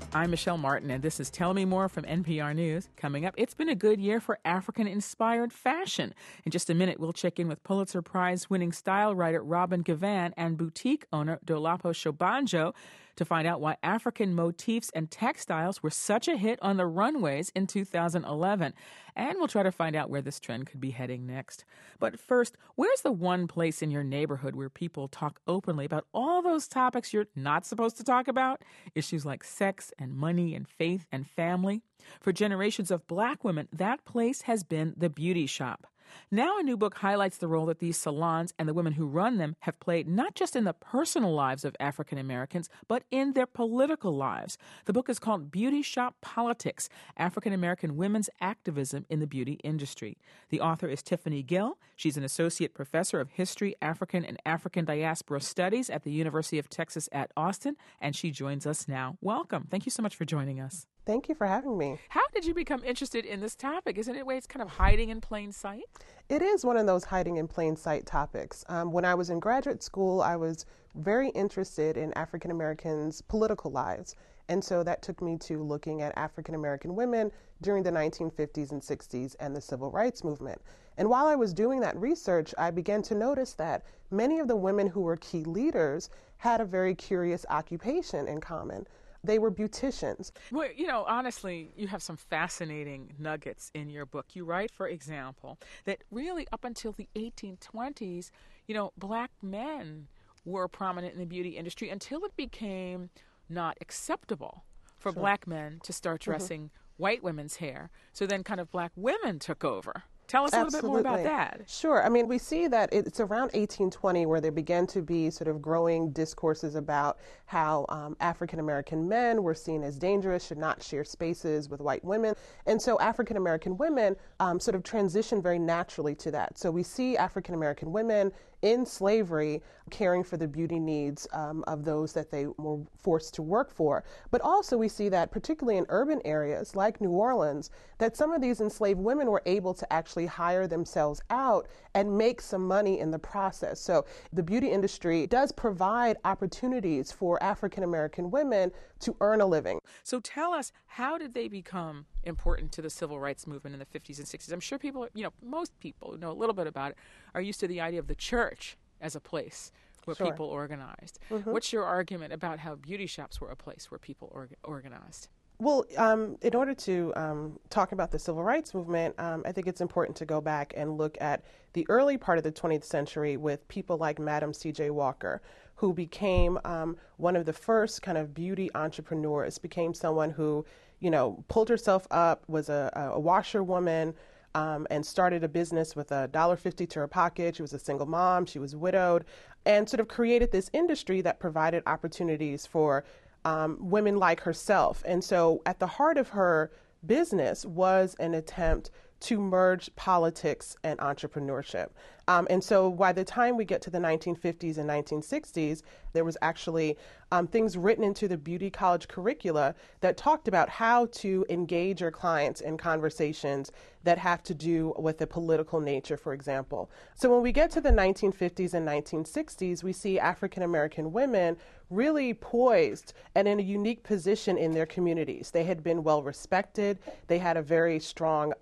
I'm Michelle Martin, and this is Tell Me More from NPR News. Coming up, it's been a good year for African-inspired fashion. In just a minute, we'll check in with Pulitzer Prize-winning style writer Robin Gavan and boutique owner Dolapo Shobanjo to find out why African motifs and textiles were such a hit on the runways in 2011. And we'll try to find out where this trend could be heading next. But first, where's the one place in your neighborhood where people talk openly about all those topics you're not supposed to talk about? Issues like sex and money and faith and family. For generations of Black women, that place has been the beauty shop. Now a new book highlights the role that these salons and the women who run them have played not just in the personal lives of African Americans, but in their political lives. The book is called Beauty Shop Politics, African American Women's Activism in the Beauty Industry. The author is Tiffany Gill. She's an associate professor of history, African and African diaspora studies at the University of Texas at Austin, and she joins us now. Welcome. Thank you so much for joining us. Thank you for having me. How did you become interested in this topic? Isn't it a way it's kind of hiding in plain sight? It is one of those hiding in plain sight topics. When I was in graduate school, I was very interested in African Americans' political lives. And so that took me to looking at African American women during the 1950s and 60s and the Civil Rights Movement. And while I was doing that research, I began to notice that many of the women who were key leaders had a very curious occupation in common. They were beauticians. Well, honestly, you have some fascinating nuggets in your book. You write, for example, that really up until the 1820s, Black men were prominent in the beauty industry until it became not acceptable for Black men to start dressing white women's hair. So then kind of Black women took over. Tell us a little bit more about that. Sure. I mean, we see that it's around 1820 where there began to be sort of growing discourses about how African-American men were seen as dangerous, should not share spaces with white women. And so African-American women sort of transitioned very naturally to that. So we see African-American women in slavery caring for the beauty needs of those that they were forced to work for. But also we see that particularly in urban areas like New Orleans, that some of these enslaved women were able to actually hire themselves out and make some money in the process. So the beauty industry does provide opportunities for African American women to earn a living. So tell us, how did they become important to the civil rights movement in the 50s and 60s? I'm sure people, most people know a little bit about it, are used to the idea of the church as a place where people organized. What's your argument about how beauty shops were a place where people organized? Well, in order to talk about the civil rights movement, I think it's important to go back and look at the early part of the 20th century with people like Madam C.J. Walker, who became one of the first kind of beauty entrepreneurs, became someone who, pulled herself up, was a washerwoman, and started a business with $1.50 to her pocket. She was a single mom. She was widowed, and sort of created this industry that provided opportunities for women like herself. And so at the heart of her business was an attempt to merge politics and entrepreneurship. And so by the time we get to the 1950s and 1960s, there was actually things written into the beauty college curricula that talked about how to engage your clients in conversations that have to do with a political nature, for example. So when we get to the 1950s and 1960s, we see African American women really poised and in a unique position in their communities. They had been well respected. They had a very strong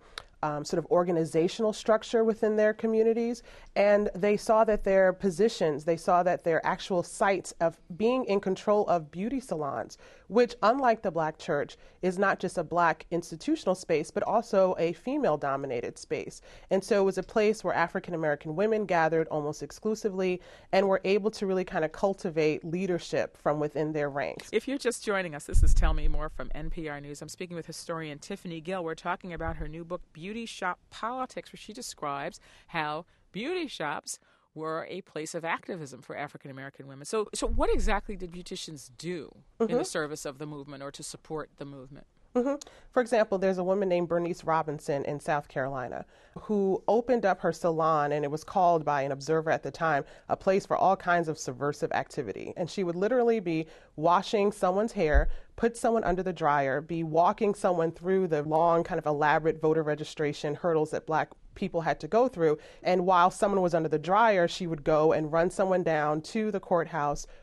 sort of organizational structure within their communities, and they saw that their positions, they saw that their actual sites of being in control of beauty salons, which, unlike the Black church, is not just a Black institutional space, but also a female-dominated space. And so it was a place where African American women gathered almost exclusively and were able to really kind of cultivate leadership from within their ranks. If you're just joining us, this is Tell Me More from NPR News. I'm speaking with historian Tiffany Gill. We're talking about her new book, Beauty Shop Politics, where she describes how beauty shops were a place of activism for African American women. So what exactly did beauticians do in the service of the movement or to support the movement? For example, there's a woman named Bernice Robinson in South Carolina who opened up her salon, and it was called by an observer at the time a place for all kinds of subversive activity. And she would literally be washing someone's hair, put someone under the dryer, be walking someone through the long kind of elaborate voter registration hurdles that Black people had to go through. And while someone was under the dryer, she would go and run someone down to the courthouse,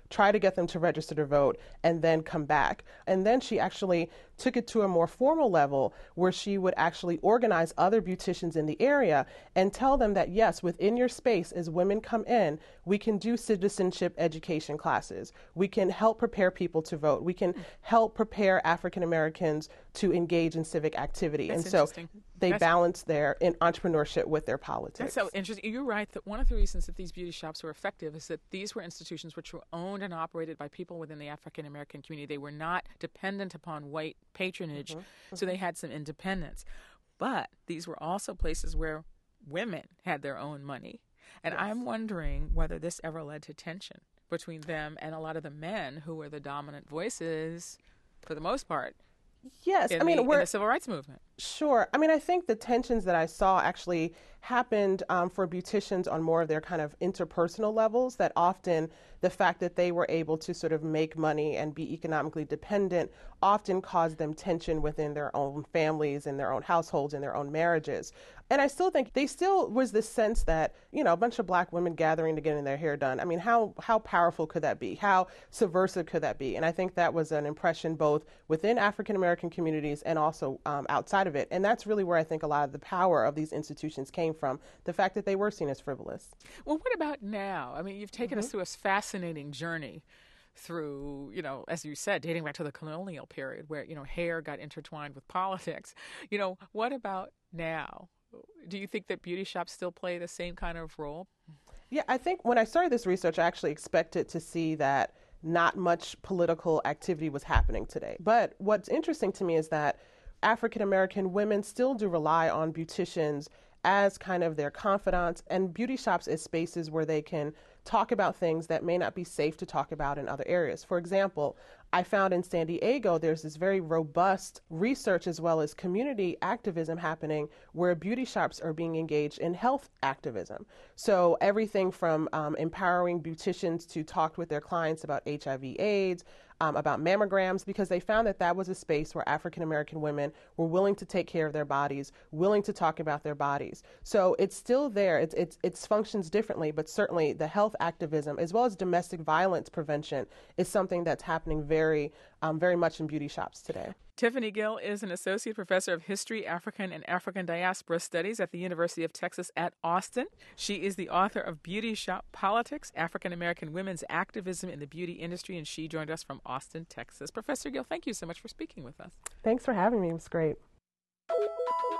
try to get them to register to vote, and then come back. And then she actually took it to a more formal level where she would actually organize other beauticians in the area and tell them that, yes, within your space, as women come in, we can do citizenship education classes. We can help prepare people to vote. We can help prepare African Americans to engage in civic activity. That's and so they That's balance their entrepreneurship with their politics. That's so interesting. You're right that one of the reasons that these beauty shops were effective is that these were institutions which were owned and operated by people within the African American community. They were not dependent upon white patronage, so they had some independence. But these were also places where women had their own money. And I'm wondering whether this ever led to tension between them and a lot of the men who were the dominant voices, for the most part, yes, in the civil rights movement. Sure. I mean, I think the tensions that I saw actually happened for beauticians on more of their kind of interpersonal levels, that often the fact that they were able to sort of make money and be economically dependent often caused them tension within their own families and their own households and their own marriages. And I still think they still was this sense that, you know, a bunch of black women gathering to getting their hair done. I mean, how powerful could that be? How subversive could that be? And I think that was an impression both within African American communities and also outside of it. And that's really where I think a lot of the power of these institutions came from, the fact that they were seen as frivolous. Well, what about now? I mean, you've taken us through a fascinating journey through, you know, as you said, dating back to the colonial period where, you know, hair got intertwined with politics. You know, what about now? Do you think that beauty shops still play the same kind of role? Yeah, I think when I started this research, I actually expected to see that not much political activity was happening today. But what's interesting to me is that African American women still do rely on beauticians as kind of their confidants, and beauty shops as spaces where they can talk about things that may not be safe to talk about in other areas. For example, I found in San Diego there's this very robust research as well as community activism happening where beauty shops are being engaged in health activism. So everything from empowering beauticians to talk with their clients about HIV/AIDS, about mammograms, because they found that that was a space where African American women were willing to take care of their bodies, willing to talk about their bodies. So it's still there. It functions differently, but certainly the health activism as well as domestic violence prevention is something that's happening very much in beauty shops today. Tiffany Gill is an associate professor of history, African and African diaspora studies at the University of Texas at Austin. She is the author of Beauty Shop Politics, African American Women's Activism in the Beauty Industry, and she joined us from Austin, Texas. Professor Gill, thank you so much for speaking with us. Thanks for having me. It was great.